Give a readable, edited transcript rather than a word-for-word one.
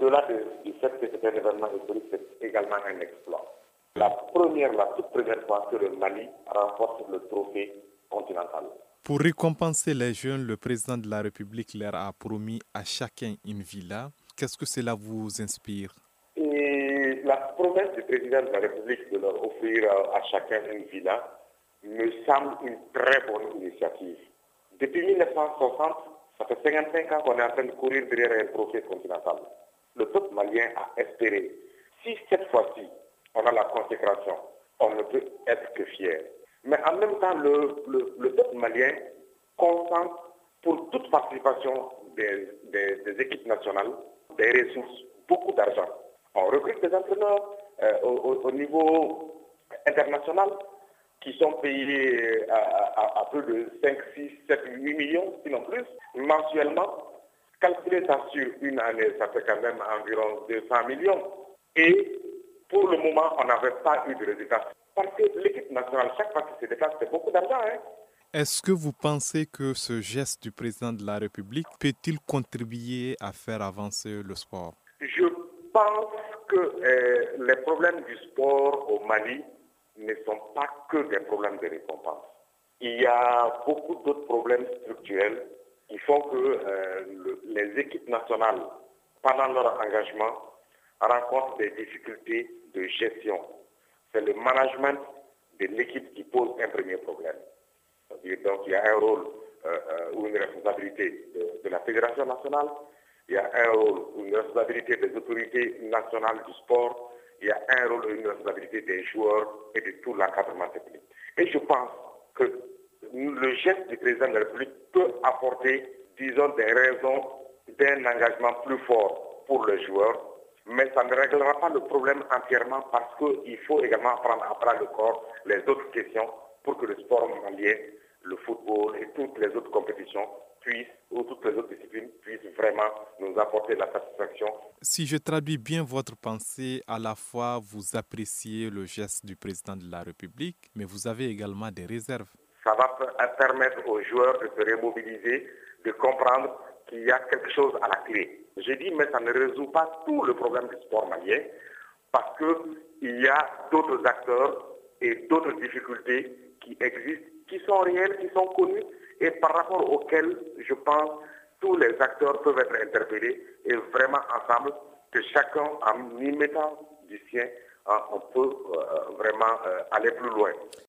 au-delà du fait que c'est un événement historique, c'est également un exploit. La toute première fois que le Mali remporte le trophée continental. Pour récompenser les jeunes, le président de la République leur a promis à chacun une villa. Qu'est-ce que cela vous inspire? Et la promesse du président de la République de leur offrir à chacun une villa me semble une très bonne initiative. Depuis 1960, ça fait 55 ans qu'on est en train de courir derrière un trophée continental. Le peuple malien a espéré. Si cette fois-ci, on a la consécration, on ne peut être que fier. Mais en même temps, le peuple malien consent pour toute participation des équipes nationales des ressources, beaucoup d'argent. On recrute des entraîneurs au niveau international qui sont payés à plus de 5, 6, 7, 8 millions, sinon plus, mensuellement. Calculer ça sur une année, ça fait quand même environ 200 millions. Et pour le moment, on n'avait pas eu de résultat. Parce que l'équipe nationale, chaque fois qu'il se déplace, c'est beaucoup d'argent. Est-ce que vous pensez que ce geste du président de la République peut-il contribuer à faire avancer le sport? Je pense que les problèmes du sport au Mali ne sont pas que des problèmes de récompense. Il y a beaucoup d'autres problèmes structurels qui font que les équipes nationales, pendant leur engagement, rencontrent des difficultés de gestion. C'est le management de l'équipe qui pose un premier problème. C'est-à-dire, donc, il y a un rôle ou une responsabilité de la Fédération nationale, il y a un rôle ou une responsabilité des autorités nationales du sport, il y a un rôle ou une responsabilité des joueurs et de tout l'encadrement technique. Et je pense que le geste du président de la République peut apporter, disons, des raisons d'un engagement plus fort pour les joueurs, mais ça ne réglera pas le problème entièrement parce qu'il faut également prendre à bras le corps les autres questions pour que le sport malien, le football et toutes les autres compétitions ou toutes les autres disciplines puissent vraiment nous apporter la satisfaction. Si je traduis bien votre pensée, à la fois vous appréciez le geste du président de la République, mais vous avez également des réserves. Ça va permettre aux joueurs de se remobiliser, de comprendre qu'il y a quelque chose à la clé. J'ai dit, mais ça ne résout pas tout le problème du sport malien parce qu'il y a d'autres acteurs et d'autres difficultés qui existent, qui sont réelles, qui sont connues et par rapport auxquelles, je pense, tous les acteurs peuvent être interpellés et vraiment ensemble, que chacun, en y mettant du sien, on peut vraiment aller plus loin.